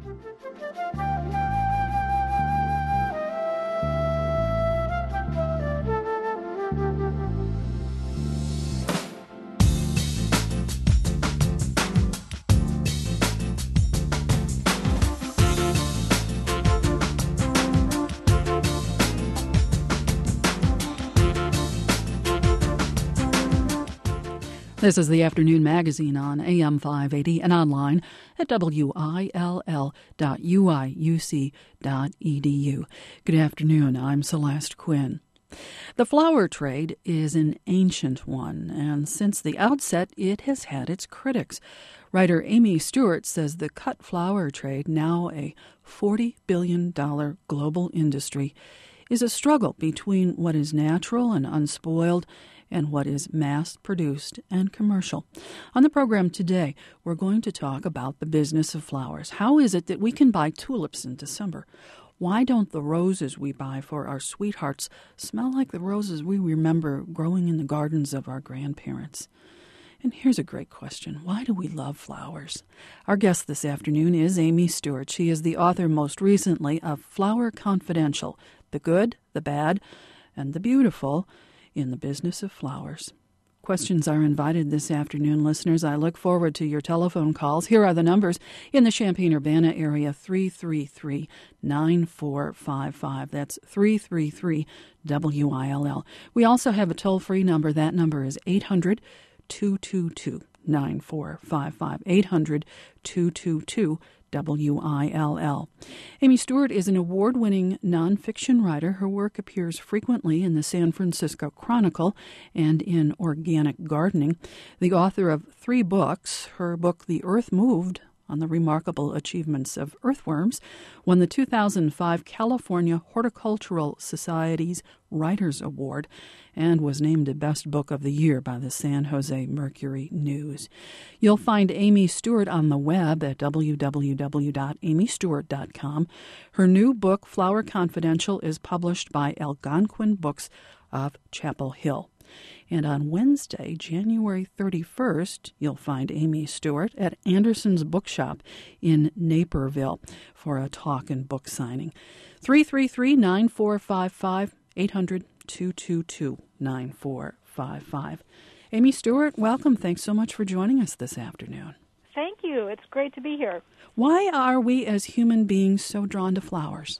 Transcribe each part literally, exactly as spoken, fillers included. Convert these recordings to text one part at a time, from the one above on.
This is the Afternoon Magazine on A M five eighty and online at W I L L dot U I U C dot E D U. Good afternoon. I'm Celeste Quinn. The flower trade is an ancient one, and since the outset, it has had its critics. Writer Amy Stewart says the cut flower trade, now a forty billion dollars global industry, is a struggle between what is natural and unspoiled and what is mass-produced and commercial. On the program today, we're going to talk about the business of flowers. How is it that we can buy tulips in December? Why don't the roses we buy for our sweethearts smell like the roses we remember growing in the gardens of our grandparents? And here's a great question. Why do we love flowers? Our guest this afternoon is Amy Stewart. She is the author most recently of Flower Confidential, The Good, the Bad, and the Beautiful in the Business of Flowers. Questions are invited this afternoon, listeners. I look forward to your telephone calls. Here are the numbers in the Champaign-Urbana area, three three three, nine four five five. That's three three three W I L L. We also have a toll-free number. That number is eight hundred, two two two, nine four five five, eight hundred, two two two, W I L L. Amy Stewart is an award-winning nonfiction writer. Her work appears frequently in the San Francisco Chronicle and in Organic Gardening. The author of three books, her book The Earth Moved, on the remarkable achievements of earthworms, won the two thousand five California Horticultural Society's Writers Award and was named a Best Book of the Year by the San Jose Mercury News. You'll find Amy Stewart on the web at w w w dot amy stewart dot com. Her new book, Flower Confidential, is published by Algonquin Books of Chapel Hill. And on Wednesday, January thirty-first, you'll find Amy Stewart at Anderson's Bookshop in Naperville for a talk and book signing. three three three, nine four five five, eight hundred, two two two, nine four five five. Amy Stewart, welcome. Thanks so much for joining us this afternoon. Thank you. It's great to be here. Why are we as human beings so drawn to flowers?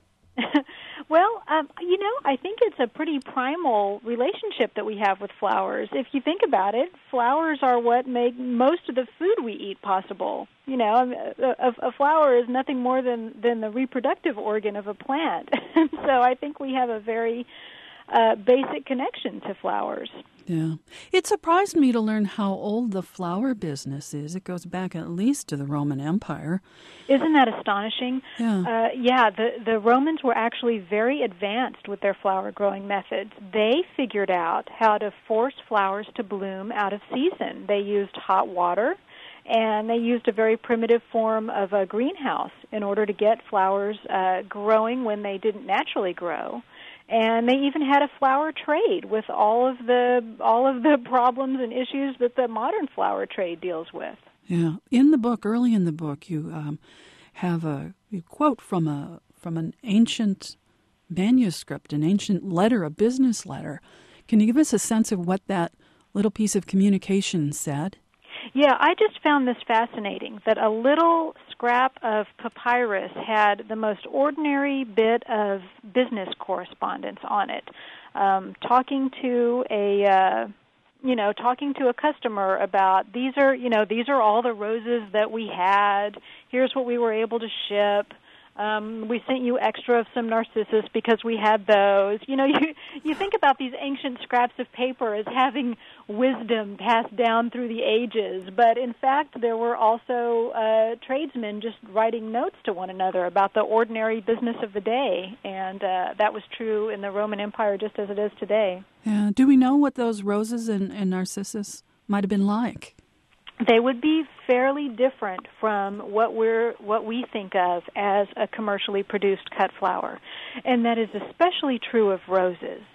Well, um, you know, I think it's a pretty primal relationship that we have with flowers. If you think about it, flowers are what make most of the food we eat possible. You know, a, a flower is nothing more than, than the reproductive organ of a plant. So I think we have a very uh, basic connection to flowers. Yeah. It surprised me to learn how old the flower business is. It goes back at least to the Roman Empire. Isn't that astonishing? Yeah. Uh, yeah, the, the Romans were actually very advanced with their flower growing methods. They figured out how to force flowers to bloom out of season. They used hot water, and they used a very primitive form of a greenhouse in order to get flowers uh, growing when they didn't naturally grow. And they even had a flower trade with all of the all of the problems and issues that the modern flower trade deals with. Yeah, in the book, early in the book, you um, have a you quote from a from an ancient manuscript, an ancient letter, a business letter. Can you give us a sense of what that little piece of communication said? Yeah, I just found this fascinating, that a little scrap of papyrus had the most ordinary bit of business correspondence on it, um, talking to a, uh, you know, talking to a customer about these are, you know, these are all the roses that we had. Here's what we were able to ship. Um, we sent you extra of some narcissus because we had those. You know, you you think about these ancient scraps of paper as having wisdom passed down through the ages, but in fact there were also uh, tradesmen just writing notes to one another about the ordinary business of the day, and uh, that was true in the Roman Empire just as it is today. Yeah. Do we know what those roses and, and narcissus might have been like? They would be fairly different from what we're what we think of as a commercially produced cut flower, and that is especially true of roses.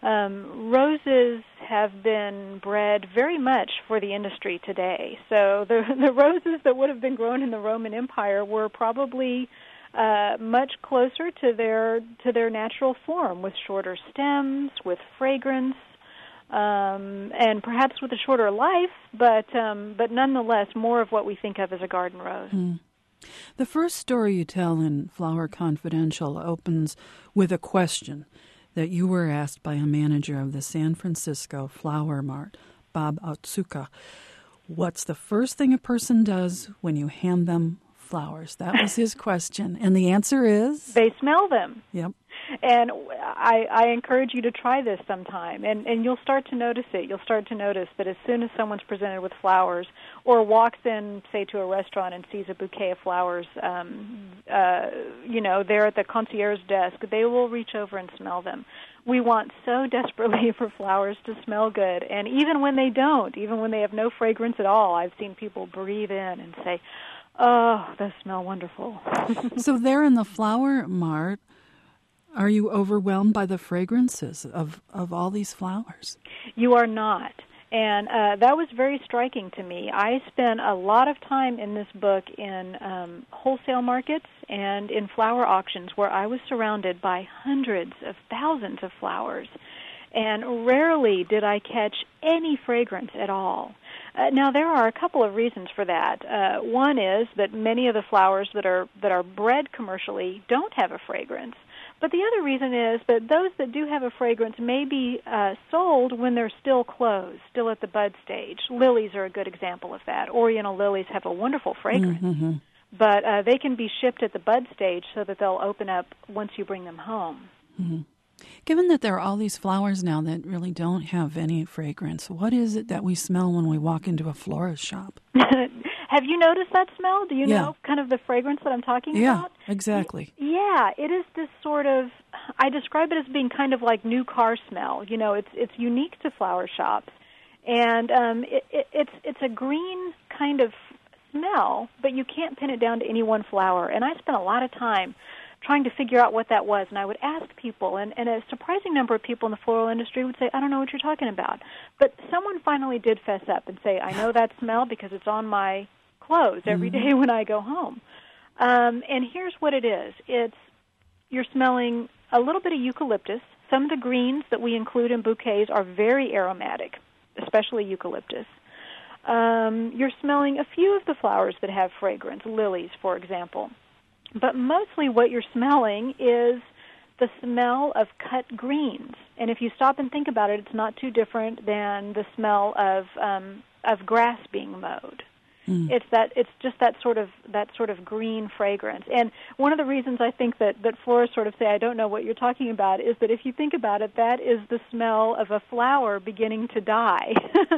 Um, roses have been bred very much for the industry today. So the, the roses that would have been grown in the Roman Empire were probably uh, much closer to their to their natural form, with shorter stems, with fragrance, um, and perhaps with a shorter life, but um, but nonetheless more of what we think of as a garden rose. Mm. The first story you tell in Flower Confidential opens with a question that you were asked by a manager of the San Francisco Flower Mart, Bob Otsuka. What's the first thing a person does when you hand them flowers? That was his question. And the answer is? They smell them. Yep. And I, I encourage you to try this sometime, and, and you'll start to notice it. You'll start to notice that as soon as someone's presented with flowers or walks in, say, to a restaurant and sees a bouquet of flowers, um, uh, you know, there at the concierge desk, they will reach over and smell them. We want so desperately for flowers to smell good, and even when they don't, even when they have no fragrance at all, I've seen people breathe in and say, oh, those smell wonderful. So there in the Flower Mart, are you overwhelmed by the fragrances of, of all these flowers? You are not. And uh, that was very striking to me. I spent a lot of time in this book in um, wholesale markets and in flower auctions where I was surrounded by hundreds of thousands of flowers. And rarely did I catch any fragrance at all. Uh, now, there are a couple of reasons for that. Uh, one is that many of the flowers that are that are bred commercially don't have a fragrance. But the other reason is that those that do have a fragrance may be uh, sold when they're still closed, still at the bud stage. Lilies are a good example of that. Oriental lilies have a wonderful fragrance, mm-hmm. but uh, they can be shipped at the bud stage so that they'll open up once you bring them home. Mm-hmm. Given that there are all these flowers now that really don't have any fragrance, what is it that we smell when we walk into a florist shop? Have you noticed that smell? Do you yeah. know kind of the fragrance that I'm talking yeah, about? Yeah, exactly. Yeah, it is this sort of, I describe it as being kind of like new car smell. You know, it's it's unique to flower shops. And um, it, it, it's it's a green kind of smell, but you can't pin it down to any one flower. And I spent a lot of time trying to figure out what that was, and I would ask people, and, and a surprising number of people in the floral industry would say, I don't know what you're talking about. But someone finally did fess up and say, I know that smell because it's on my clothes every mm-hmm. day when I go home. Um, and here's what it is. It's you're smelling a little bit of eucalyptus. Some of the greens that we include in bouquets are very aromatic, especially eucalyptus. Um, you're smelling a few of the flowers that have fragrance, lilies, for example. But mostly what you're smelling is the smell of cut greens. And if you stop and think about it, it's not too different than the smell of um, of grass being mowed. Mm. It's that it's just that sort of that sort of green fragrance. And one of the reasons I think that, that florists sort of say, I don't know what you're talking about, is that if you think about it, that is the smell of a flower beginning to die.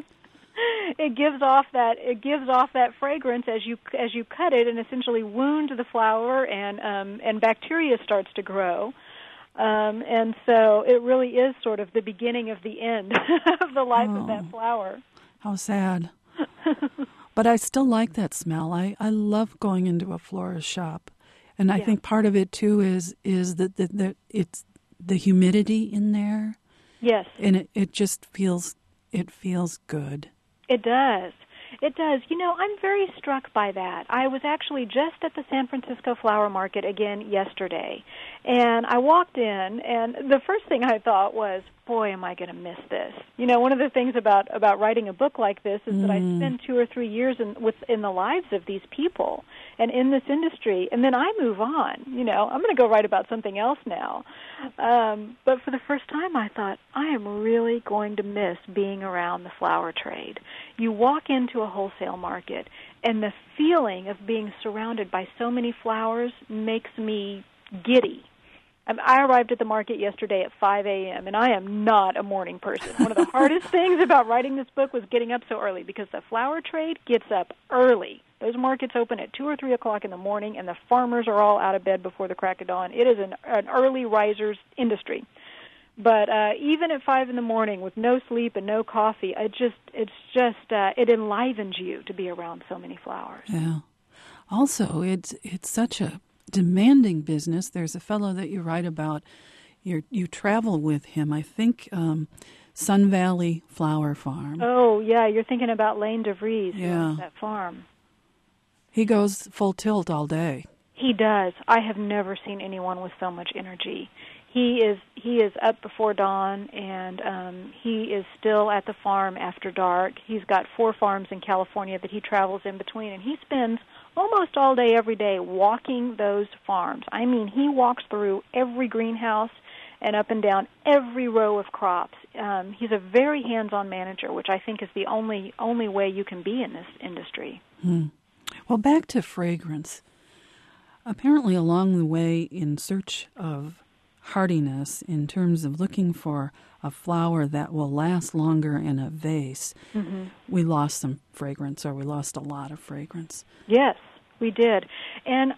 It gives off that it gives off that fragrance as you as you cut it and essentially wound the flower, and um, and bacteria starts to grow, um, and so it really is sort of the beginning of the end of the life oh, of that flower. How sad! But I still like that smell. I, I love going into a florist shop, and I yeah. think part of it too is is that the, the it's the humidity in there. Yes, and it, it just feels it feels good. It does. It does. You know, I'm very struck by that. I was actually just at the San Francisco Flower Market again yesterday, and I walked in, and the first thing I thought was, boy, am I going to miss this. You know, one of the things about, about writing a book like this is mm. that I spend two or three years in, with, in the lives of these people and in this industry, and then I move on. You know, I'm going to go write about something else now. Um, but for the first time, I thought, I am really going to miss being around the flower trade. You walk into a wholesale market, and the feeling of being surrounded by so many flowers makes me giddy. I arrived at the market yesterday at five a.m., and I am not a morning person. One of the hardest things about writing this book was getting up so early, because the flower trade gets up early. Those markets open at two or three o'clock in the morning, and the farmers are all out of bed before the crack of dawn. It is an, an early riser's industry. But uh, even at five in the morning with no sleep and no coffee, it just it's just uh, it enlivens you to be around so many flowers. Yeah. Also, it's it's such a demanding business. There's a fellow that you write about. you you travel with him. I think um, Sun Valley Flower Farm. Oh, yeah, you're thinking about Lane DeVries, who Yeah. owns that farm. He goes full tilt all day. He does. I have never seen anyone with so much energy. He is he is up before dawn, and um, he is still at the farm after dark. He's got four farms in California that he travels in between, and he spends almost all day every day walking those farms. I mean, he walks through every greenhouse and up and down every row of crops. Um, he's a very hands-on manager, which I think is the only only way you can be in this industry. Hmm. Well, back to fragrance. Apparently, along the way, in search of hardiness, in terms of looking for a flower that will last longer in a vase, mm-hmm. we lost some fragrance, or we lost a lot of fragrance. Yes, we did. And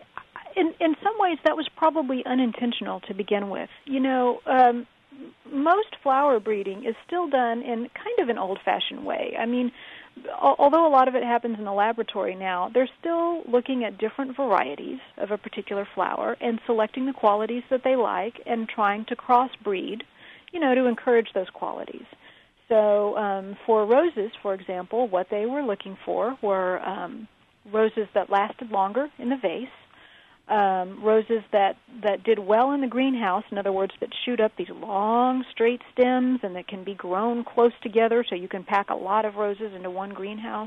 in in some ways, that was probably unintentional to begin with. You know, um, most flower breeding is still done in kind of an old-fashioned way. I mean, although a lot of it happens in the laboratory now, they're still looking at different varieties of a particular flower and selecting the qualities that they like and trying to crossbreed, you know, to encourage those qualities. So um, for roses, for example, what they were looking for were um, roses that lasted longer in the vase, um, roses that, that did well in the greenhouse, in other words, that shoot up these long, straight stems and that can be grown close together so you can pack a lot of roses into one greenhouse.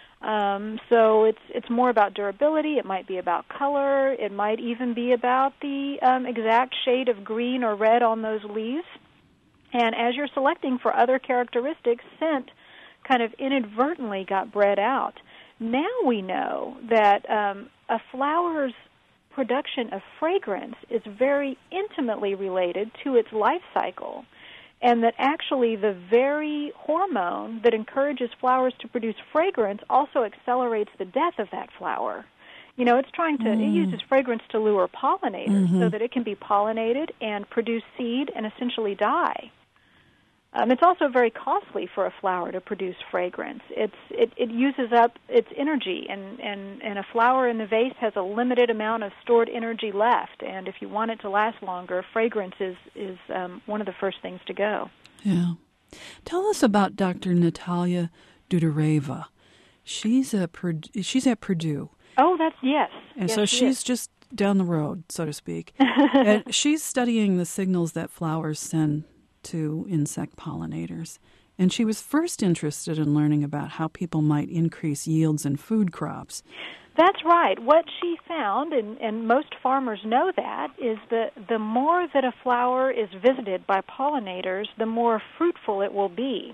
Um, so it's it's more about durability. It might be about color. It might even be about the um, exact shade of green or red on those leaves. And as you're selecting for other characteristics, scent kind of inadvertently got bred out. Now we know that um, a flower's production of fragrance is very intimately related to its life cycle, and that actually the very hormone that encourages flowers to produce fragrance also accelerates the death of that flower. You know, it's trying to, mm. it uses fragrance to lure pollinators mm-hmm. so that it can be pollinated and produce seed and essentially die. Um, it's also very costly for a flower to produce fragrance. It's it, it uses up its energy, and, and, and a flower in the vase has a limited amount of stored energy left. And if you want it to last longer, fragrance is is um, one of the first things to go. Yeah, tell us about Doctor Natalia Dudareva. She's a she's at Purdue. Oh, that's yes. And yes, so she she's is. just down the road, so to speak. And she's studying the signals that flowers send to insect pollinators. And she was first interested in learning about how people might increase yields in food crops. That's right. What she found, and, and most farmers know that, is that the more that a flower is visited by pollinators, the more fruitful it will be.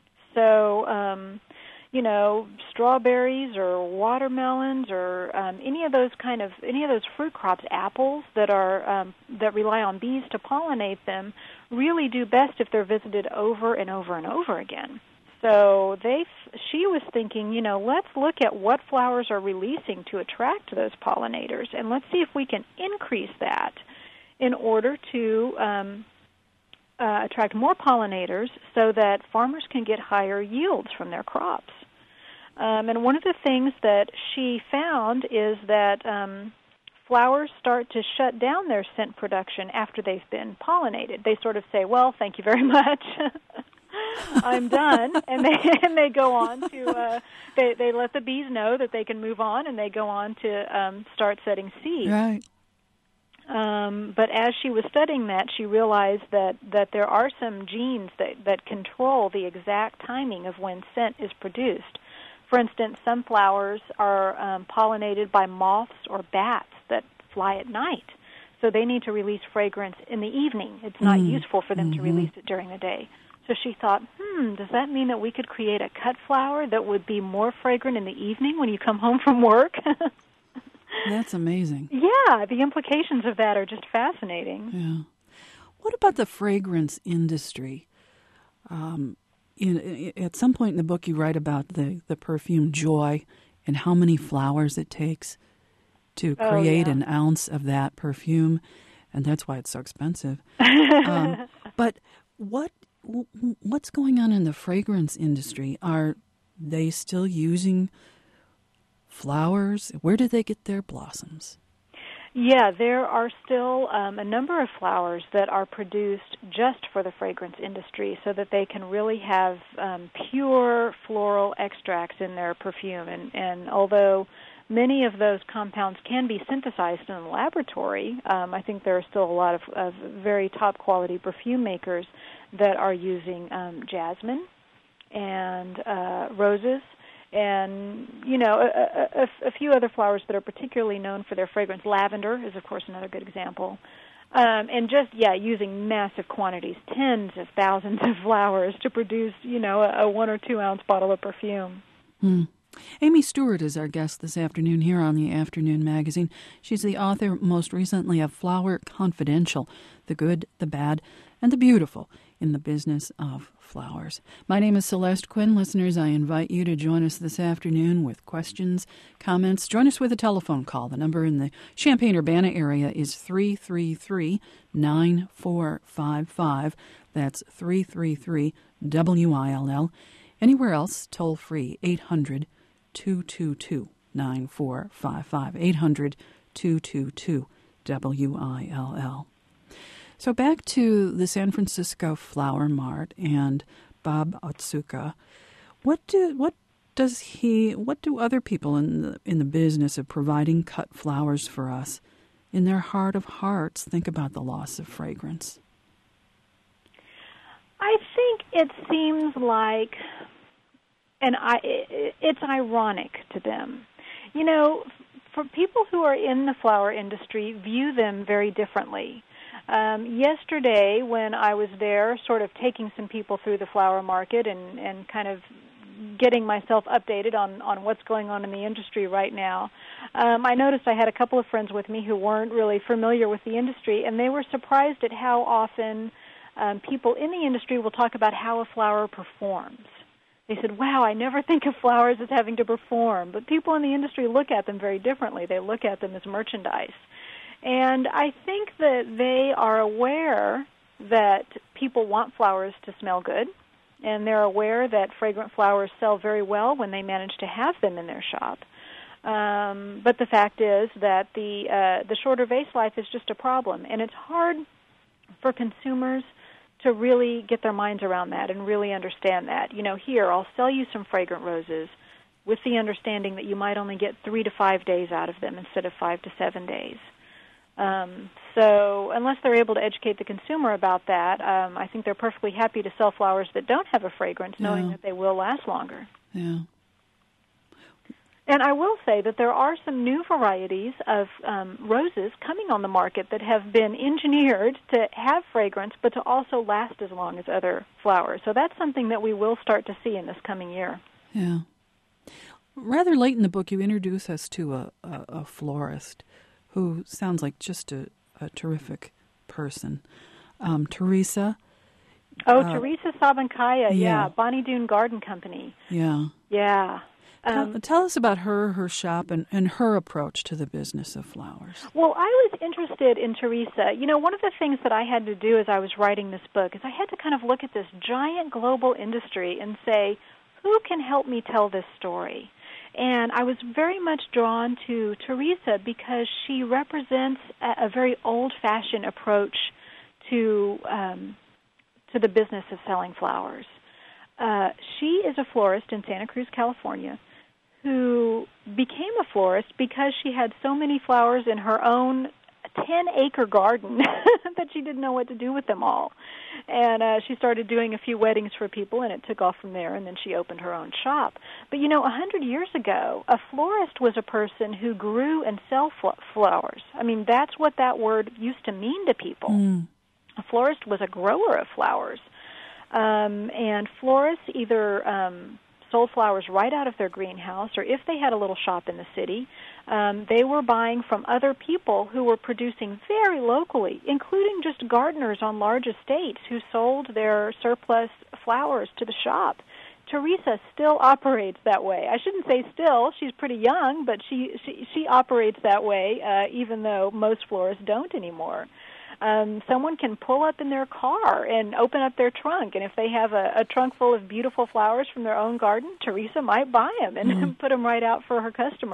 So, um, you know, strawberries or watermelons or um, any of those kind of any of those fruit crops, apples that are um, that rely on bees to pollinate them, really do best if they're visited over and over and over again. So they, she was thinking, you know, let's look at what flowers are releasing to attract those pollinators, and let's see if we can increase that in order to um, uh, attract more pollinators so that farmers can get higher yields from their crops. Um, and one of the things that she found is that um, flowers start to shut down their scent production after they've been pollinated. They sort of say, well, thank you very much. I'm done, and they and they go on to uh, they they let the bees know that they can move on, and they go on to um, start setting seeds. Right. Um, but as she was studying that, she realized that, that there are some genes that, that control the exact timing of when scent is produced. For instance, some flowers are um, pollinated by moths or bats that fly at night, so they need to release fragrance in the evening. It's not mm. useful for them mm-hmm. to release it during the day. So she thought, hmm, does that mean that we could create a cut flower that would be more fragrant in the evening when you come home from work? That's amazing. Yeah, the implications of that are just fascinating. Yeah. What about the fragrance industry? Um, in, in, at some point in the book, you write about the, the perfume Joy and how many flowers it takes to create oh, yeah. an ounce of that perfume, and that's why it's so expensive. um, but what what's going on in the fragrance industry? Are they still using flowers? Where do they get their blossoms? Yeah, there are still um, a number of flowers that are produced just for the fragrance industry so that they can really have um, pure floral extracts in their perfume. And, and although many of those compounds can be synthesized in the laboratory, um, I think there are still a lot of, of very top-quality perfume makers that are using um, jasmine and uh, roses, and, you know, a, a, a few other flowers that are particularly known for their fragrance. Lavender is, of course, another good example. Um, and just, yeah, using massive quantities, tens of thousands of flowers to produce, you know, a, a one or two ounce bottle of perfume. Hmm. Amy Stewart is our guest this afternoon here on the Afternoon Magazine. She's the author most recently of Flower Confidential, The Good, the Bad, and the Beautiful in the Business of Flowers. My name is Celeste Quinn. Listeners, I invite you to join us this afternoon with questions, comments. Join us with a telephone call. The number in the Champaign-Urbana area is three three three, nine four five five. That's three three three, W I L L. Anywhere else, toll free, eight hundred, two two two, nine four five five, eight hundred, two two two, W I L L. So back to the San Francisco Flower Mart and Bob Otsuka. What do what does he? What do other people in the in the business of providing cut flowers for us, in their heart of hearts, think about the loss of fragrance? I think it seems like, and I, it's ironic to them. You know, for people who are in the flower industry, view them very differently. Um, yesterday, when I was there, sort of taking some people through the flower market and, and kind of getting myself updated on, on what's going on in the industry right now, um, I noticed I had a couple of friends with me who weren't really familiar with the industry, and they were surprised at how often um, people in the industry will talk about how a flower performs. They said, wow, I never think of flowers as having to perform. But people in the industry look at them very differently. They look at them as merchandise. And I think that they are aware that people want flowers to smell good, and they're aware that fragrant flowers sell very well when they manage to have them in their shop. Um, but the fact is that the uh, the shorter vase life is just a problem, and it's hard for consumers to really get their minds around that and really understand that. You know, here, I'll sell you some fragrant roses with the understanding that you might only get three to five days out of them instead of five to seven days. Um, so unless they're able to educate the consumer about that, um, I think they're perfectly happy to sell flowers that don't have a fragrance, knowing Yeah. that they will last longer. Yeah. And I will say that there are some new varieties of um, roses coming on the market that have been engineered to have fragrance, but to also last as long as other flowers. So that's something that we will start to see in this coming year. Yeah. Rather late in the book, you introduce us to a, a, a florist who sounds like just a, a terrific person. Um, Teresa. Oh, uh, Teresa Sabancaya, yeah. yeah. Bonnie Doon Garden Company. Yeah. Yeah. Um, tell, tell us about her, her shop, and, and her approach to the business of flowers. Well, I was interested in Teresa. You know, one of the things that I had to do as I was writing this book is I had to kind of look at this giant global industry and say, who can help me tell this story? And I was very much drawn to Teresa because she represents a, a very old-fashioned approach to um, to the business of selling flowers. Uh, she is a florist in Santa Cruz, California, who became a florist because she had so many flowers in her own ten-acre garden that she didn't know what to do with them all. And uh, she started doing a few weddings for people, and it took off from there, and then she opened her own shop. But, you know, a hundred years ago, a florist was a person who grew and sell fl- flowers. I mean, that's what that word used to mean to people. Mm. A florist was a grower of flowers. Um, and florists either um, sold flowers right out of their greenhouse, or if they had a little shop in the city, um, they were buying from other people who were producing very locally, including just gardeners on large estates who sold their surplus flowers to the shop. Teresa still operates that way. I shouldn't say still. She's pretty young, but she she, she operates that way, uh, even though most florists don't anymore. Um, someone can pull up in their car and open up their trunk, and if they have a, a trunk full of beautiful flowers from their own garden, Teresa might buy them and mm. put them right out for her customers.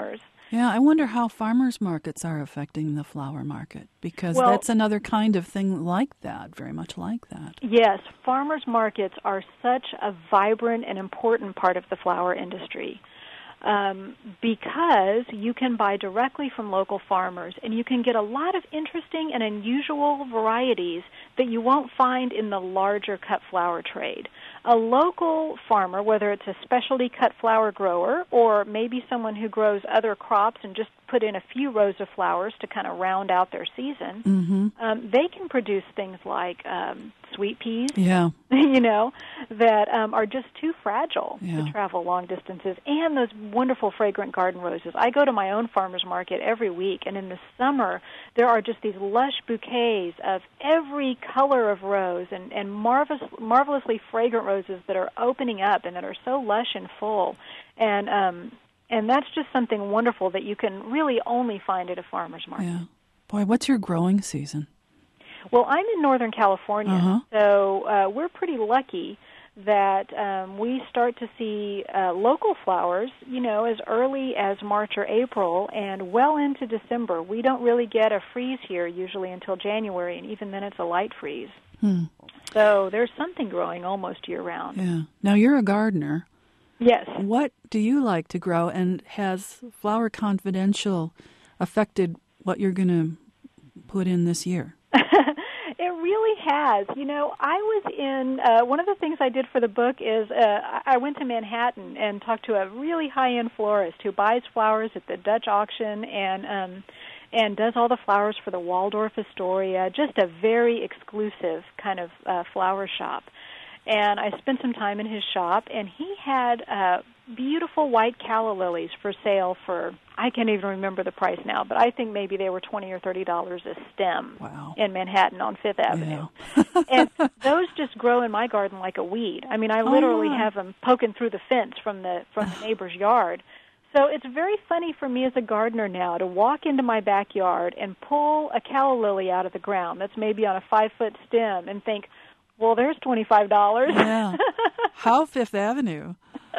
Yeah, I wonder how farmers markets are affecting the flower market, because Well, that's another kind of thing like that, very much like that. yes, farmers markets are such a vibrant and important part of the flower industry. Um, because you can buy directly from local farmers, and you can get a lot of interesting and unusual varieties that you won't find in the larger cut flower trade. A local farmer, whether it's a specialty cut flower grower or maybe someone who grows other crops and just put in a few rows of flowers to kind of round out their season, Mm-hmm. um, they can produce things like um, sweet peas, Yeah. you know, that um, are just too fragile Yeah. to travel long distances, and those wonderful fragrant garden roses. I go to my own farmer's market every week, and in the summer there are just these lush bouquets of every color of rose and, and marvelous, marvelously fragrant roses that are opening up and that are so lush and full. And um, and that's just something wonderful that you can really only find at a farmer's market. Yeah. Boy, what's your growing season? Well, I'm in Northern California, Uh-huh. so uh, we're pretty lucky that um, we start to see uh, local flowers, you know, as early as March or April and well into December. We don't really get a freeze here usually until January, and even then it's a light freeze. Hmm. So there's something growing almost year-round. Yeah. Now, you're a gardener. Yes. What do you like to grow, and has Flower Confidential affected what you're going to put in this year? It really has. You know, I was in, uh, one of the things I did for the book is uh, I went to Manhattan and talked to a really high-end florist who buys flowers at the Dutch auction and um, and does all the flowers for the Waldorf Astoria, just a very exclusive kind of uh, flower shop. And I spent some time in his shop, and he had uh, beautiful white calla lilies for sale for, I can't even remember the price now, but I think maybe they were twenty or thirty dollars a stem. Wow. In Manhattan on Fifth Avenue. Yeah. And those just grow in my garden like a weed. I mean, I literally Oh. have them poking through the fence from the from the neighbor's yard. So it's very funny for me as a gardener now to walk into my backyard and pull a calla lily out of the ground that's maybe on a five-foot stem and think, well, there's twenty-five dollars. Yeah. How Fifth Avenue?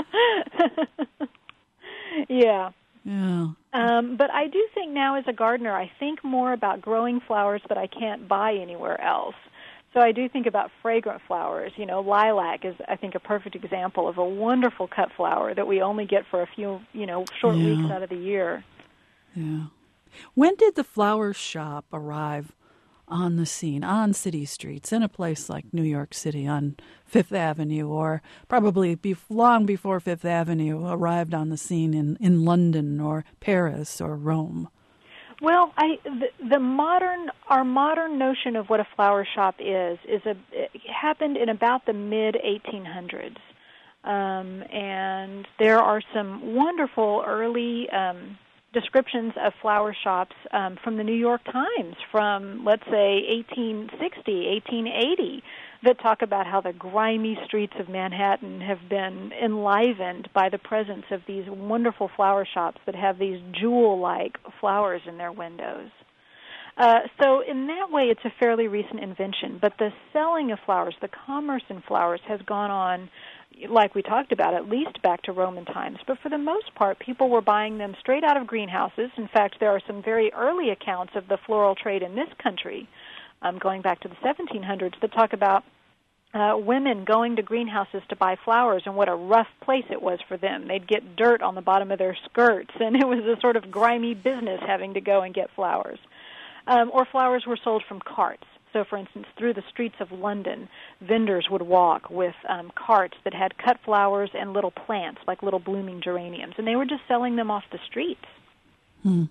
Yeah. Yeah. Um, but I do think now as a gardener, I think more about growing flowers that I can't buy anywhere else. So I do think about fragrant flowers. You know, lilac is, I think, a perfect example of a wonderful cut flower that we only get for a few, you know, short Yeah. weeks out of the year. Yeah. When did the flower shop arrive on the scene, on city streets, in a place like New York City on Fifth Avenue, or probably be long before Fifth Avenue arrived on the scene in, in London or Paris or Rome? Well, I the, the modern our modern notion of what a flower shop is is a it happened in about the mid eighteen hundreds, um, and there are some wonderful early um, descriptions of flower shops um, from the New York Times from, let's say, eighteen sixty, eighteen eighty, that talk about how the grimy streets of Manhattan have been enlivened by the presence of these wonderful flower shops that have these jewel-like flowers in their windows. Uh, so in that way, it's a fairly recent invention. But the selling of flowers, the commerce in flowers, has gone on, like we talked about, at least back to Roman times. But for the most part, people were buying them straight out of greenhouses. In fact, there are some very early accounts of the floral trade in this country, um, going back to the seventeen hundreds, that talk about uh, women going to greenhouses to buy flowers and what a rough place it was for them. They'd get dirt on the bottom of their skirts, and it was a sort of grimy business having to go and get flowers. Um, or flowers were sold from carts. So, for instance, through the streets of London, vendors would walk with um, carts that had cut flowers and little plants, like little blooming geraniums, and they were just selling them off the streets. Hmm.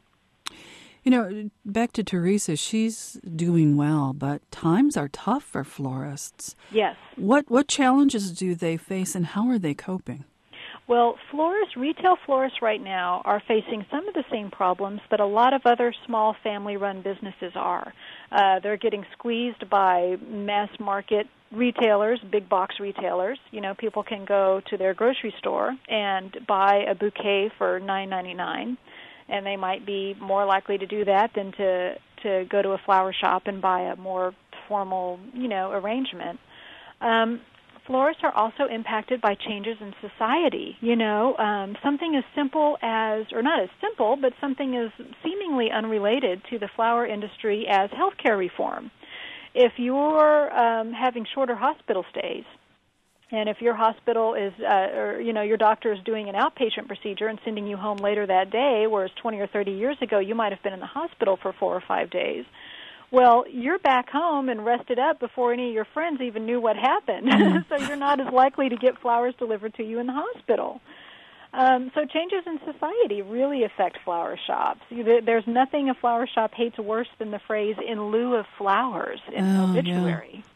You know, back to Teresa, she's doing well, but times are tough for florists. Yes. What what challenges do they face, and how are they coping? Well, florists, retail florists right now are facing some of the same problems that a lot of other small family-run businesses are. Uh, they're getting squeezed by mass market retailers, big box retailers. You know, people can go to their grocery store and buy a bouquet for nine ninety-nine, and they might be more likely to do that than to to go to a flower shop and buy a more formal, you know, arrangement. Um, florists are also impacted by changes in society. You know, um, something as simple as, or not as simple, but something as seemingly unrelated to the flower industry as healthcare reform. If you're um, having shorter hospital stays, and if your hospital is, uh, or, you know, your doctor is doing an outpatient procedure and sending you home later that day, whereas twenty or thirty years ago you might have been in the hospital for four or five days, well, you're back home and rested up before any of your friends even knew what happened. Mm. So you're not as likely to get flowers delivered to you in the hospital. Um, so changes in society really affect flower shops. There's nothing a flower shop hates worse than the phrase "in lieu of flowers" in an oh, obituary. Yeah.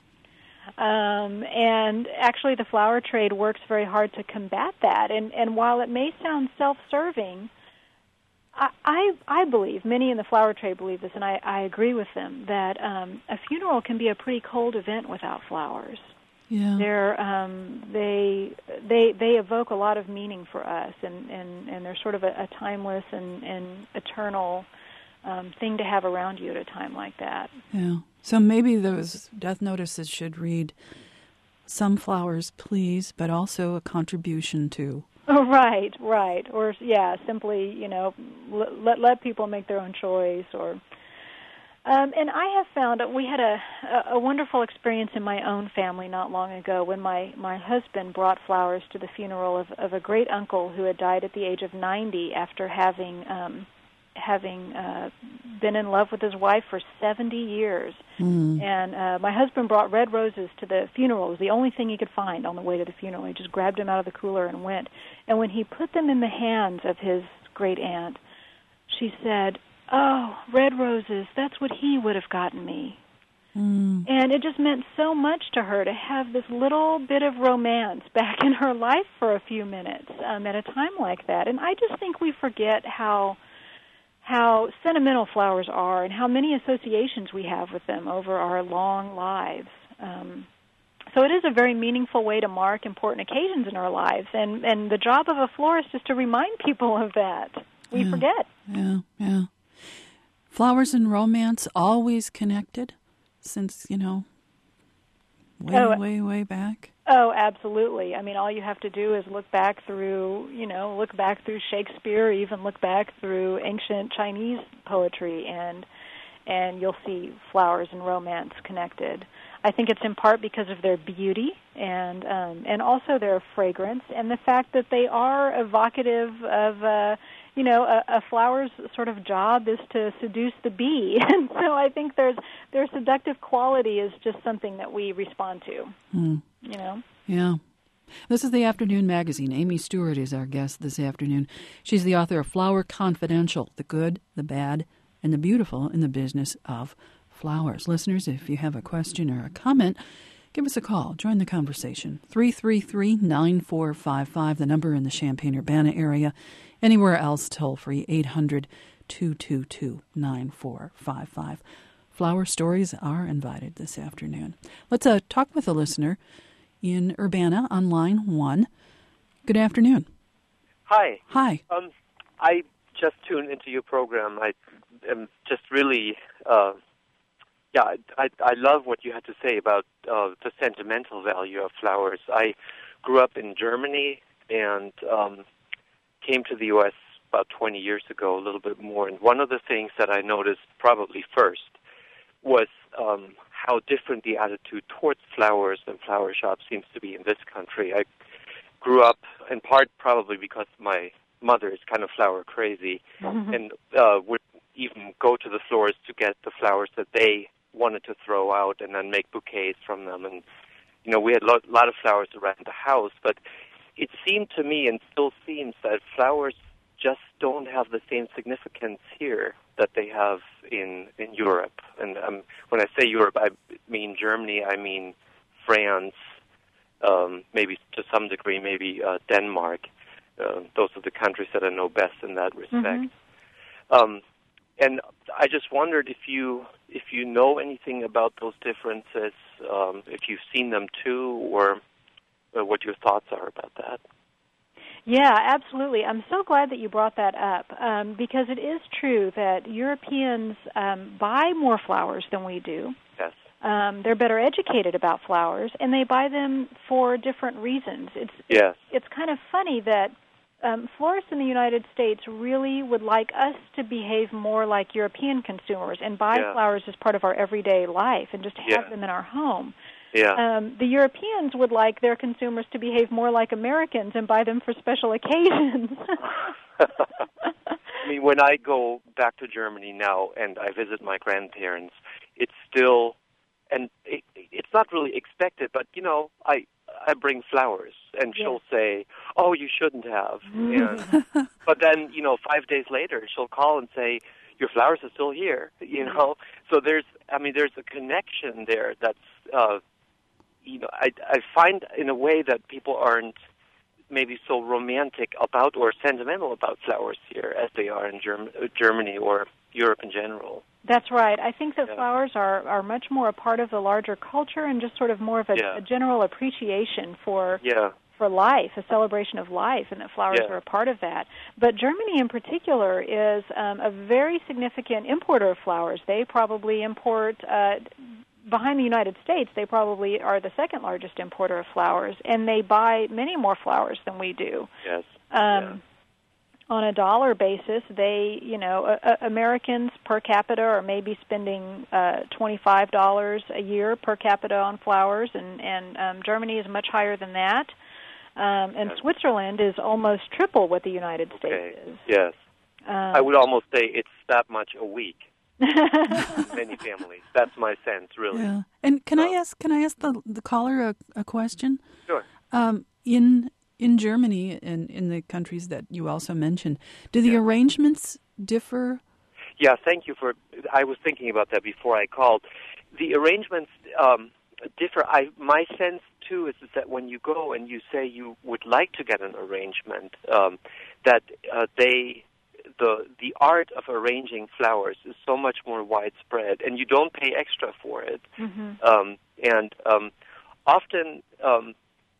Um, and actually the flower trade works very hard to combat that. And, and while it may sound self-serving, I, I, I believe, many in the flower trade believe this, and I, I agree with them, that um, a funeral can be a pretty cold event without flowers. Yeah. They're, um, they, they, they evoke a lot of meaning for us, and, and, and they're sort of a, a timeless and, and eternal um, thing to have around you at a time like that. Yeah. So maybe those death notices should read, "Some flowers, please, but also a contribution to." Oh, right, right. Or, yeah, simply, you know, let let people make their own choice. Or, um, and I have found that we had a, a wonderful experience in my own family not long ago when my, my husband brought flowers to the funeral of, of a great uncle who had died at the age of ninety after having um, having uh, been in love with his wife for seventy years. Mm. And uh, my husband brought red roses to the funeral. It was the only thing he could find on the way to the funeral. He just grabbed them out of the cooler and went. And when he put them in the hands of his great aunt, she said, "Oh, red roses, that's what he would have gotten me." Mm. And it just meant so much to her to have this little bit of romance back in her life for a few minutes um, at a time like that. And I just think we forget how how sentimental flowers are and how many associations we have with them over our long lives. Um, so it is a very meaningful way to mark important occasions in our lives, and, and the job of a florist is to remind people of that. We yeah, forget. Yeah, yeah. Flowers and romance always connected since, you know, way, oh, way, way back. Oh, absolutely. I mean, all you have to do is look back through, you know, look back through Shakespeare, even look back through ancient Chinese poetry, and and you'll see flowers and romance connected. I think it's in part because of their beauty and um, and also their fragrance and the fact that they are evocative of, uh, you know, a, a flower's sort of job is to seduce the bee. And so I think there's their seductive quality is just something that we respond to. Mm. You know? Yeah. This is the Afternoon Magazine. Amy Stewart is our guest this afternoon. She's the author of Flower Confidential, The Good, the Bad, and the Beautiful in the Business of Flowers. Listeners, if you have a question or a comment, give us a call. Join the conversation. three three three, nine four five five, the number in the Champaign-Urbana area. Anywhere else, toll free, eight hundred, two two two, nine four five five. Flower stories are invited this afternoon. Let's uh, talk with a listener in Urbana on line one. Good afternoon. Hi. Hi. Um, I just tuned into your program. I am just really, uh, yeah, I, I love what you had to say about uh, the sentimental value of flowers. I grew up in Germany and um, came to the U S about twenty years ago, a little bit more. And one of the things that I noticed probably first was um, how different the attitude towards flowers and flower shops seems to be in this country. I grew up, in part probably because my mother is kind of flower crazy, mm-hmm. and uh, would even go to the florists to get the flowers that they wanted to throw out and then make bouquets from them. And, you know, we had a lot, lot of flowers around the house, but it seemed to me, and still seems, that flowers just don't have the same significance here that they have in in Europe. And um, when I say Europe, I mean Germany, I mean France, um, maybe to some degree, maybe uh, Denmark. Uh, those are the countries that I know best in that respect. Mm-hmm. Um, and I just wondered if you if you know anything about those differences, um, if you've seen them too, or uh, what your thoughts are about that. Yeah, absolutely. I'm so glad that you brought that up um, because it is true that Europeans um, buy more flowers than we do. Yes. Um, they're better educated about flowers, and they buy them for different reasons. It's Yes. it's kind of funny that um, florists in the United States really would like us to behave more like European consumers and buy Yeah. flowers as part of our everyday life and just have Yeah. them in our home. Yeah. Um, the Europeans would like their consumers to behave more like Americans and buy them for special occasions. I mean, when I go back to Germany now and I visit my grandparents, it's still, and it, it's not really expected, but, you know, I I bring flowers, and Yeah. she'll say, oh, you shouldn't have. And, but then, you know, five days later, she'll call and say, your flowers are still here, you know. So there's, I mean, there's a connection there that's, uh, you know, I, I find in a way that people aren't maybe so romantic about or sentimental about flowers here as they are in Germ- Germany or Europe in general. That's right. I think that Yeah. flowers are, are much more a part of the larger culture and just sort of more of a, Yeah. a general appreciation for Yeah, for life, a celebration of life, and that flowers Yeah. are a part of that. But Germany in particular is um, a very significant importer of flowers. They probably import, uh, behind the United States, they probably are the second largest importer of flowers, and they buy many more flowers than we do. yes. Um, Yeah. On a dollar basis, they, you know, uh, uh, Americans per capita are maybe spending uh, twenty-five dollars a year per capita on flowers, and, and um, Germany is much higher than that. Um, and Yes. Switzerland is almost triple what the United Okay. States is. Yes. Um, I would almost say it's that much a week in many families. That's my sense, really. Yeah. And can I Um, ask? Can I ask the the caller a, a question? Sure. Um, in in Germany and in the countries that you also mentioned, do the Yeah. arrangements differ? Yeah, thank you for. I was thinking about that before I called. The arrangements um, differ. I my sense too is, is that when you go and you say you would like to get an arrangement, um, that uh, they the the art of arranging flowers is so much more widespread, and you don't pay extra for it. hmm Um, and um, often, um,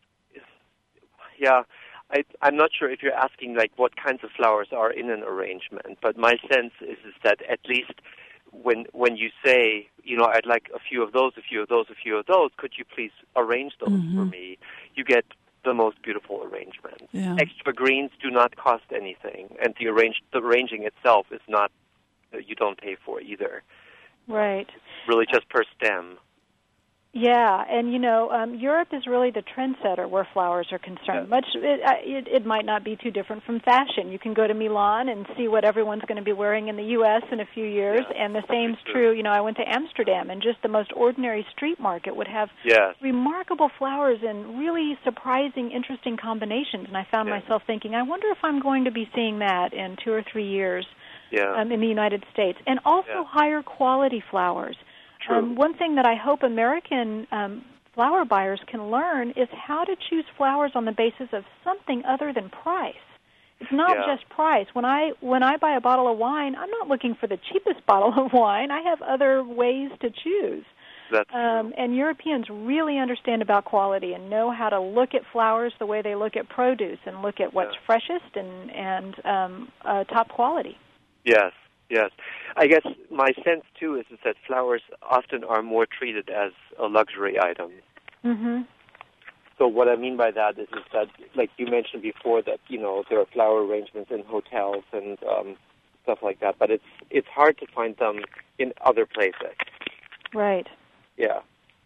yeah, I, I'm not sure if you're asking like what kinds of flowers are in an arrangement, but my sense is, is that at least when when you say, you know, I'd like a few of those, a few of those, a few of those, could you please arrange those Mhm. for me? You get the most beautiful arrangements. Yeah. Extra greens do not cost anything, and the arrange the arranging itself is not, you don't pay for either. Right. Really just per stem. Yeah, and you know, um, Europe is really the trendsetter where flowers are concerned. Yeah. Much it, uh, it, it might not be too different from fashion. You can go to Milan and see what everyone's going to be wearing in the U S in a few years, Yeah, and the same's true. true. You know, I went to Amsterdam, and just the most ordinary street market would have Yes. remarkable flowers in really surprising, interesting combinations. And I found Yeah. myself thinking, I wonder if I'm going to be seeing that in two or three years Yeah. um, in the United States, and also Yeah. higher quality flowers. True. Um, one thing that I hope American um, flower buyers can learn is how to choose flowers on the basis of something other than price. It's not Yeah. just price. When I when I buy a bottle of wine, I'm not looking for the cheapest bottle of wine. I have other ways to choose. That's Um, and Europeans really understand about quality and know how to look at flowers the way they look at produce and look at what's Yeah. freshest and and um, uh, top quality. Yes, yes. I guess my sense, too, is, is that flowers often are more treated as a luxury item. Mm-hmm. So what I mean by that is, is that, like you mentioned before, that, you know, there are flower arrangements in hotels and um, stuff like that, but it's it's hard to find them in other places. Right. Yeah.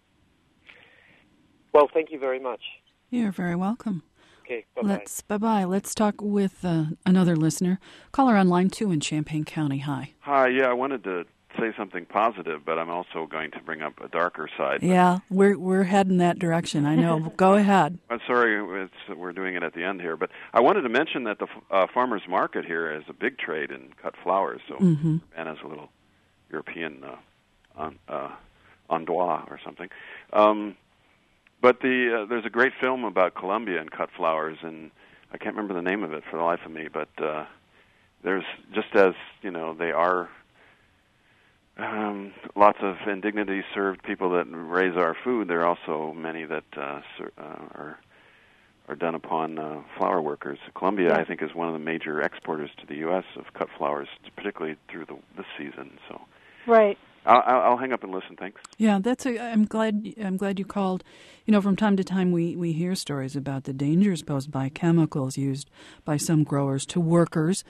Well, thank you very much. You're very welcome. Okay, bye-bye. Let's bye bye. Let's talk with uh, another listener. Caller on line two in Champaign County. Hi. Hi, yeah, I wanted to say something positive, but I'm also going to bring up a darker side. Yeah, we're we're heading that direction. I know. Go ahead. I'm sorry it's, we're doing it at the end here, but I wanted to mention that the uh, farmers market here is a big trade in cut flowers, so Mm-hmm. Savannah's a little European uh, on, uh, endroit or something. Um, but the uh, there's a great film about Colombia and cut flowers, and I can't remember the name of it for the life of me, but uh, there's, just as, you know, they are Um, lots of indignities served people that raise our food. There are also many that uh, ser- uh, are are done upon uh, flower workers. Colombia, Yeah. I think, is one of the major exporters to the U S of cut flowers, particularly through the this season. So Right. I'll, I'll hang up and listen. Thanks. Yeah, that's. A, I'm glad. I'm glad you called. You know, from time to time, we, we hear stories about the dangers posed by chemicals used by some growers to workers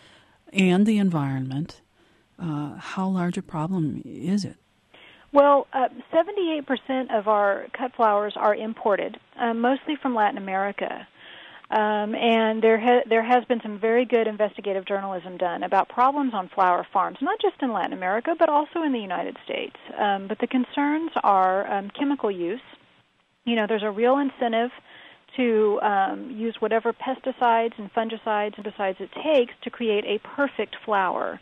and the environment. Uh, how large a problem is it? Well, uh, seventy-eight percent of our cut flowers are imported, uh, mostly from Latin America. Um, and there ha- there has been some very good investigative journalism done about problems on flower farms, not just in Latin America, but also in the United States. Um, but the concerns are um, chemical use. You know, there's a real incentive to um, use whatever pesticides and fungicides and herbicides it takes to create a perfect flower.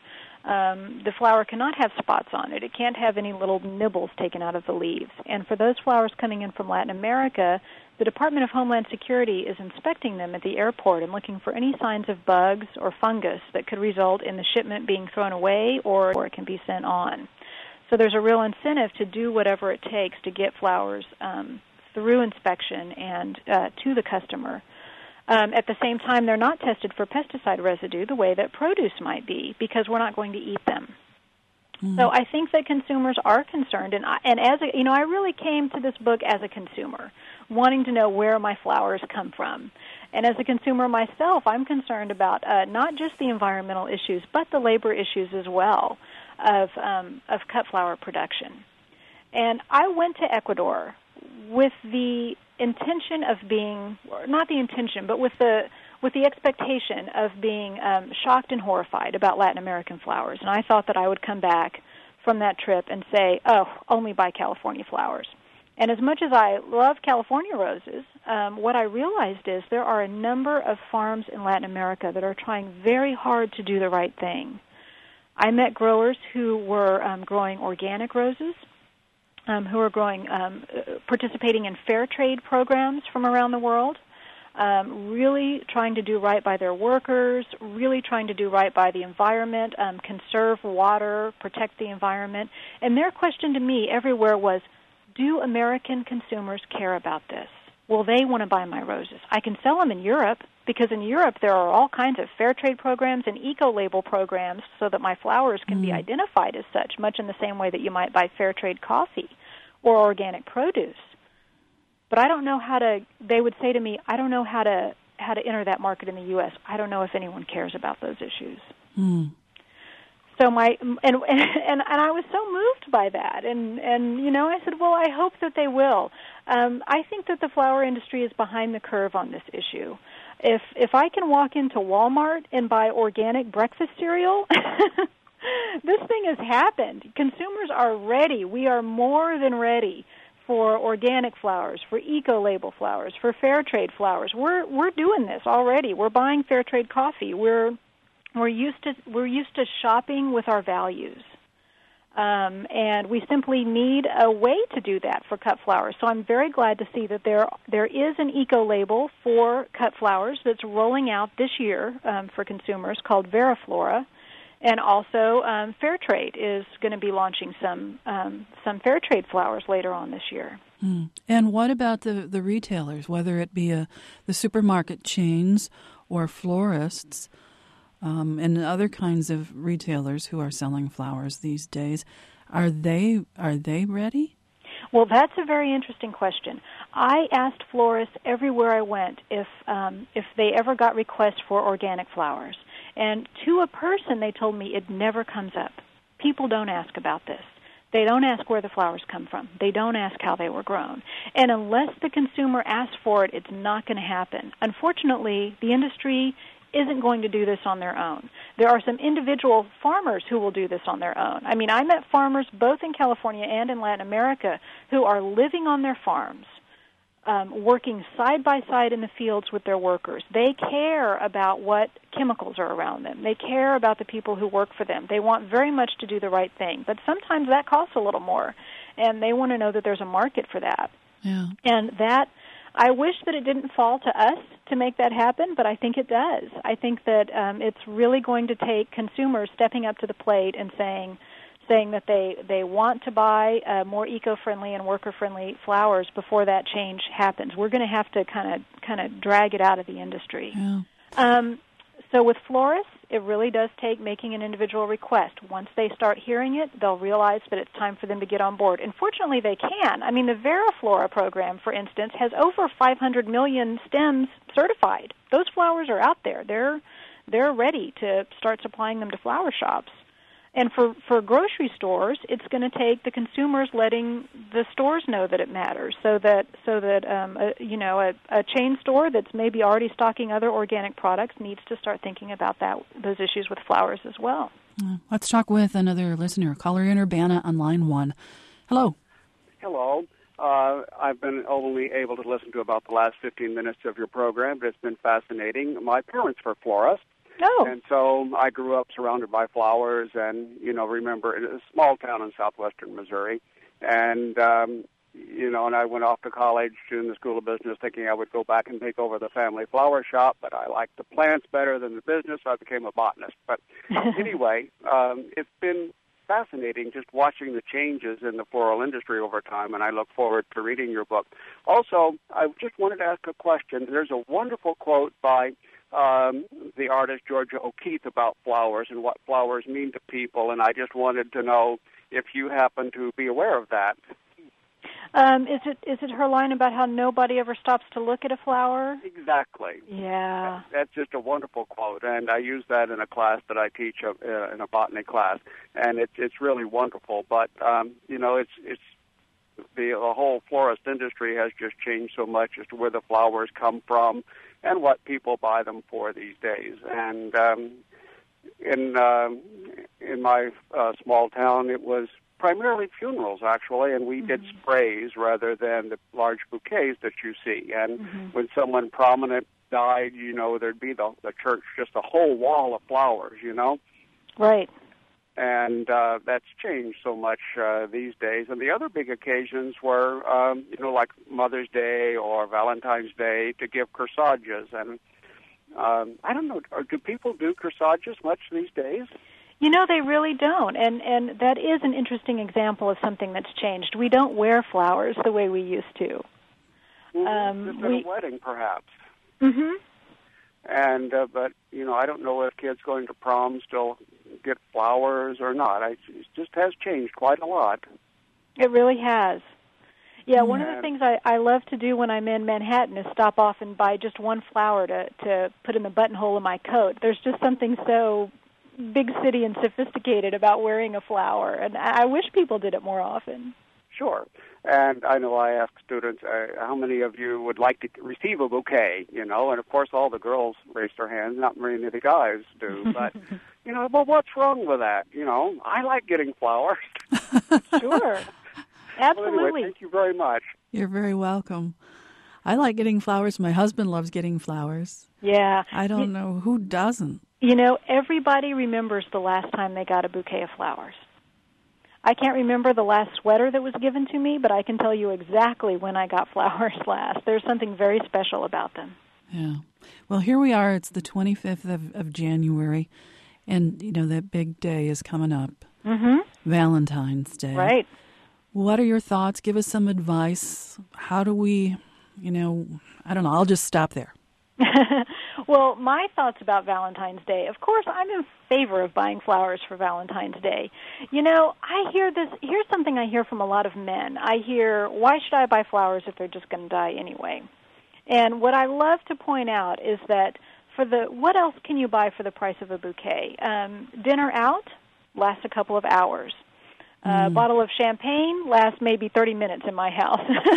Um, the flower cannot have spots on it. It can't have any little nibbles taken out of the leaves. And for those flowers coming in from Latin America, the Department of Homeland Security is inspecting them at the airport and looking for any signs of bugs or fungus that could result in the shipment being thrown away or, or it can be sent on. So there's a real incentive to do whatever it takes to get flowers um, through inspection and uh, to the customer. Um, at the same time, they're not tested for pesticide residue the way that produce might be because we're not going to eat them. Mm-hmm. So I think that consumers are concerned, and I, and as a, you know, I really came to this book as a consumer, wanting to know where my flowers come from. And as a consumer myself, I'm concerned about uh, not just the environmental issues, but the labor issues as well of um, of cut flower production. And I went to Ecuador with the intention of being, or not the intention, but with the with the expectation of being um, shocked and horrified about Latin American flowers. And I thought that I would come back from that trip and say, oh, only buy California flowers. And as much as I love California roses, um, what I realized is there are a number of farms in Latin America that are trying very hard to do the right thing. I met growers who were um, growing organic roses, Um, who are growing, um, participating in fair trade programs from around the world, um, really trying to do right by their workers, really trying to do right by the environment, um, conserve water, protect the environment. And their question to me everywhere was, do American consumers care about this? Will they want to buy my roses? I can sell them in Europe because in Europe there are all kinds of fair trade programs and eco-label programs so that my flowers can mm. be identified as such, much in the same way that you might buy fair trade coffee or organic produce. But I don't know how to, they would say to me, I don't know how to how to enter that market in the U S. I don't know if anyone cares about those issues. Mm. So my and, and and I was so moved by that, and and you know I said, well, I hope that they will. Um, I think that the flower industry is behind the curve on this issue. If if I can walk into Walmart and buy organic breakfast cereal, this thing has happened. Consumers are ready. We are more than ready for organic flowers, for eco-label flowers, for fair trade flowers. We're we're doing this already. We're buying fair trade coffee. We're We're used to we're used to shopping with our values, um, and we simply need a way to do that for cut flowers. So I'm very glad to see that there there is an eco label for cut flowers that's rolling out this year um, for consumers called Veriflora, and also um, Fairtrade is going to be launching some um, some Fairtrade flowers later on this year. Mm. And what about the the retailers, whether it be a, the supermarket chains or florists? Um, and other kinds of retailers who are selling flowers these days, are they are they ready? Well, that's a very interesting question. I asked florists everywhere I went if um, if they ever got requests for organic flowers, and to a person they told me it never comes up. People don't ask about this. They don't ask where the flowers come from. They don't ask how they were grown. And unless the consumer asks for it, it's not going to happen. Unfortunately, the industry isn't going to do this on their own. There are some individual farmers who will do this on their own. I mean, I met farmers both in California and in Latin America who are living on their farms, um, working side by side in the fields with their workers. They care about what chemicals are around them. They care about the people who work for them. They want very much to do the right thing, but sometimes that costs a little more, and they want to know that there's a market for that. Yeah. And that I wish that it didn't fall to us to make that happen, but I think it does. I think that um, it's really going to take consumers stepping up to the plate and saying saying that they, they want to buy uh, more eco-friendly and worker-friendly flowers before that change happens. We're going to have to kind of kind of drag it out of the industry. Yeah. Um, so with florists, it really does take making an individual request. Once they start hearing it, they'll realize that it's time for them to get on board. And fortunately, they can. I mean, the Veriflora program, for instance, has over five hundred million stems certified. Those flowers are out there. They're they're ready to start supplying them to flower shops. And for, for grocery stores, it's going to take the consumers letting the stores know that it matters, so that so that um, a, you know a, a chain store that's maybe already stocking other organic products needs to start thinking about that those issues with flowers as well. Uh, let's talk with another listener, caller in Urbana on line one. Hello. Hello. Uh, I've been only able to listen to about the last fifteen minutes of your program, but it's been fascinating. My parents were florists. Oh. And so I grew up surrounded by flowers and, you know, remember in a small town in southwestern Missouri. And, um, you know, and I went off to college in the School of Business thinking I would go back and take over the family flower shop, but I liked the plants better than the business, so I became a botanist. But anyway, um, it's been fascinating just watching the changes in the floral industry over time, and I look forward to reading your book. Also, I just wanted to ask a question. There's a wonderful quote by Um, the artist Georgia O'Keeffe about flowers and what flowers mean to people, and I just wanted to know if you happen to be aware of that. Um, is it is it her line about how nobody ever stops to look at a flower? Exactly. Yeah. That, that's just a wonderful quote, and I use that in a class that I teach uh, in a botany class, and it's it's really wonderful. But um, you know, it's it's the, the whole florist industry has just changed so much as to where the flowers come from and what people buy them for these days. And um, in um, in my uh, small town, it was primarily funerals, actually, and we mm-hmm. did sprays rather than the large bouquets that you see. And mm-hmm. when someone prominent died, you know, there'd be the, the church, just a whole wall of flowers, you know? Right. And uh, that's changed so much uh, these days. And the other big occasions were, um, you know, like Mother's Day or Valentine's Day to give corsages. And um, I don't know, do people do corsages much these days? You know, they really don't. And, and that is an interesting example of something that's changed. We don't wear flowers the way we used to. Mm-hmm. Um, Just at we, a wedding, perhaps. Mm-hmm. And, uh, but, you know, I don't know if kids going to prom still get flowers or not. I, it just has changed quite a lot. It really has. Yeah, one of the things I, I love to do when I'm in Manhattan is stop off and buy just one flower to, to put in the buttonhole of my coat. There's just something so big city and sophisticated about wearing a flower, and I, I wish people did it more often. Sure. And I know I ask students, uh, how many of you would like to receive a bouquet, you know, and of course all the girls raise their hands, not many of the guys do, but, you know, well, what's wrong with that? You know, I like getting flowers. Sure. Absolutely. Well, anyway, thank you very much. You're very welcome. I like getting flowers. My husband loves getting flowers. Yeah. I don't you, know who doesn't. You know, everybody remembers the last time they got a bouquet of flowers. I can't remember the last sweater that was given to me, but I can tell you exactly when I got flowers last. There's something very special about them. Yeah. Well, here we are. It's the twenty-fifth of, of January, and, you know, that big day is coming up. Mm-hmm. Valentine's Day. Right. What are your thoughts? Give us some advice. How do we, you know, I don't know. I'll just stop there. Well, my thoughts about Valentine's Day, of course, I'm in favor of buying flowers for Valentine's Day. You know, I hear this, here's something I hear from a lot of men. I hear, why should I buy flowers if they're just going to die anyway? And what I love to point out is that for the, what else can you buy for the price of a bouquet? Um, dinner out lasts a couple of hours. A uh, mm. bottle of champagne lasts maybe thirty minutes in my house.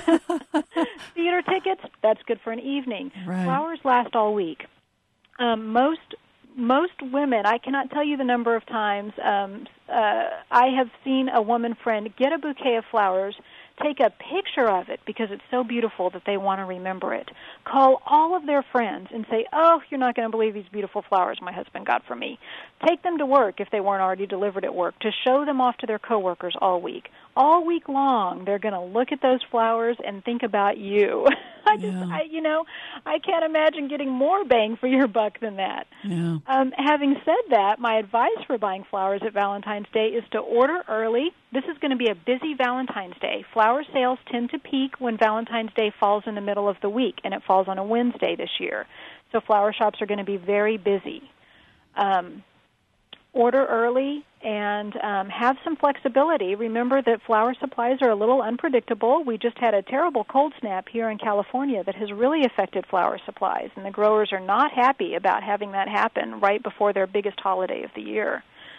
Theater tickets, that's good for an evening. Right. Flowers last all week. Um, most most women, I cannot tell you the number of times um, uh, I have seen a woman friend get a bouquet of flowers, take a picture of it because it's so beautiful that they want to remember it, call all of their friends and say, oh, you're not going to believe these beautiful flowers my husband got for me. Take them to work if they weren't already delivered at work, to show them off to their coworkers all week. All week long, they're going to look at those flowers and think about you. I just, yeah. I, you know, I can't imagine getting more bang for your buck than that. Yeah. Um, having said that, my advice for buying flowers at Valentine's Day is to order early. This is going to be a busy Valentine's Day. Flower sales tend to peak when Valentine's Day falls in the middle of the week, and it falls on a Wednesday this year. So flower shops are going to be very busy. Um, order early and um, have some flexibility. Remember that flower supplies are a little unpredictable. We just had a terrible cold snap here in California that has really affected flower supplies, and the growers are not happy about having that happen right before their biggest holiday of the year.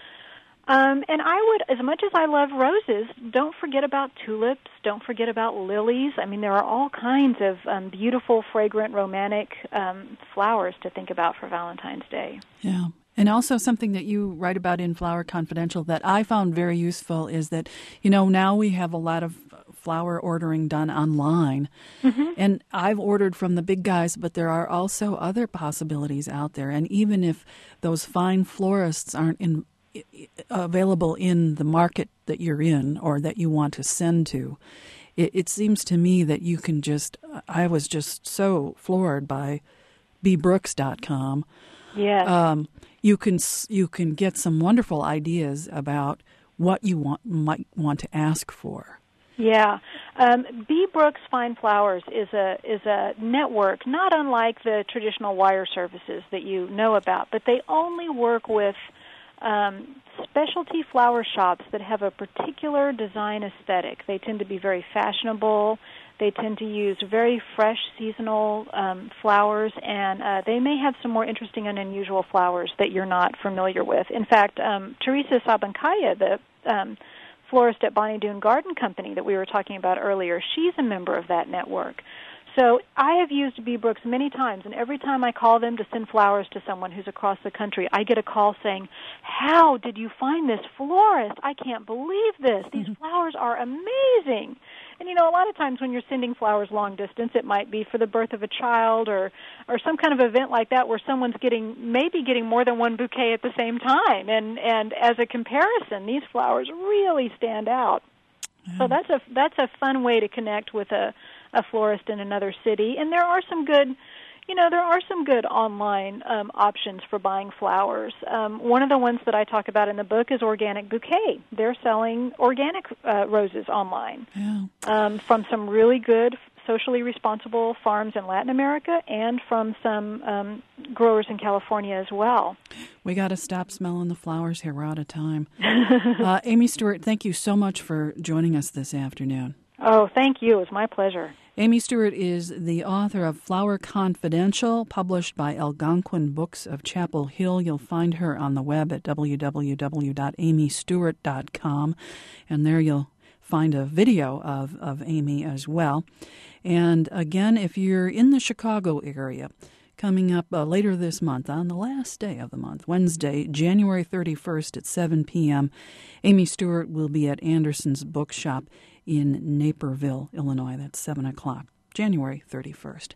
Um, and I would, as much as I love roses, don't forget about tulips, don't forget about lilies. I mean, there are all kinds of um, beautiful, fragrant, romantic um, flowers to think about for Valentine's Day. Yeah. And also something that you write about in Flower Confidential that I found very useful is that, you know, now we have a lot of flower ordering done online. Mm-hmm. And I've ordered from the big guys, but there are also other possibilities out there. And even if those fine florists aren't in, available in the market that you're in or that you want to send to, it, it seems to me that you can just, I was just so floored by b brooks dot com. Yes. Um, you can you can get some wonderful ideas about what you want might want to ask for. Yeah, um, B. Brooks Fine Flowers is a is a network not unlike the traditional wire services that you know about, but they only work with um, specialty flower shops that have a particular design aesthetic. They tend to be very fashionable. They tend to use very fresh, seasonal um, flowers, and uh, they may have some more interesting and unusual flowers that you're not familiar with. In fact, um, Teresa Sabancaya, the um, florist at Bonnie Doon Garden Company that we were talking about earlier, she's a member of that network. So I have used B. Brooks many times, and every time I call them to send flowers to someone who's across the country, I get a call saying, "How did you find this florist? I can't believe this. These flowers are amazing." And, you know, a lot of times when you're sending flowers long distance, it might be for the birth of a child or, or some kind of event like that where someone's getting, maybe getting more than one bouquet at the same time. And, and as a comparison, these flowers really stand out. Yeah. So that's a, that's a fun way to connect with a, a florist in another city. And there are some good... You know, there are some good online um, options for buying flowers. Um, one of the ones that I talk about in the book is Organic Bouquet. They're selling organic uh, roses online yeah. um, from some really good, socially responsible farms in Latin America and from some um, growers in California as well. We got to stop smelling the flowers here. We're out of time. uh, Amy Stewart, thank you so much for joining us this afternoon. Oh, thank you. It was my pleasure. Amy Stewart is the author of Flower Confidential, published by Algonquin Books of Chapel Hill. You'll find her on the web at w w w dot amy stewart dot com, and there you'll find a video of, of Amy as well. And again, if you're in the Chicago area, coming up uh, later this month, on the last day of the month, Wednesday, January thirty-first at seven p.m., Amy Stewart will be at Anderson's Bookshop in Naperville, Illinois. That's seven o'clock, January thirty-first.